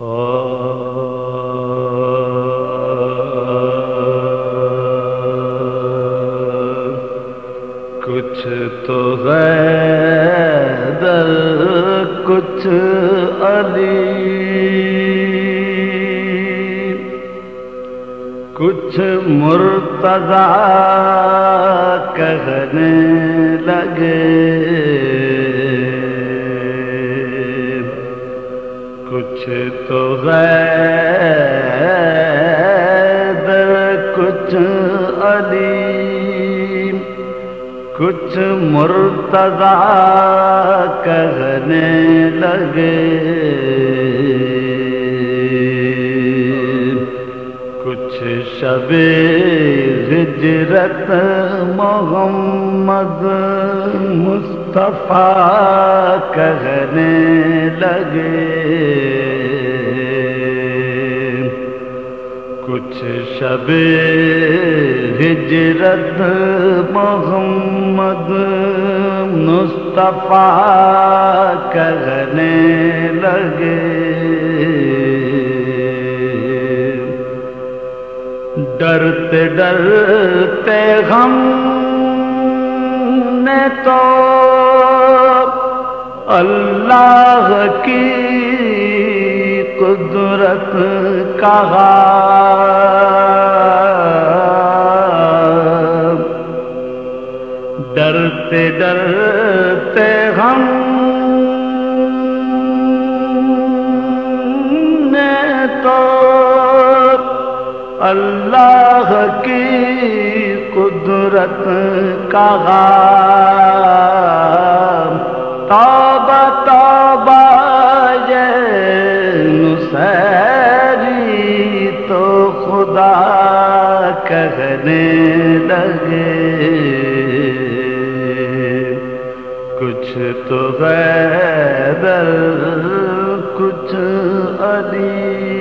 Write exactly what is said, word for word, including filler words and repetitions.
کچھ تو حیدر کچھ علی، کچھ مرتضی کہنے لگے، کچھ تو حیدر کچھ علی، کچھ مرتضی کہنے لگے، کچھ شب ہجرت محمد مصطفیٰ کہنے لگے، کچھ شب ہجرت محمد مصطفیٰ کہنے لگے، ڈرتے ڈرتے ہم نے تو اللہ کی قدرت کہا، ڈرتے ڈرتے ہم نے تو اللہ کی قدرت کہا، توبہ توبہ یہ نصیری تو خدا کہنے لگے، کچھ تو حیدر کچھ علی۔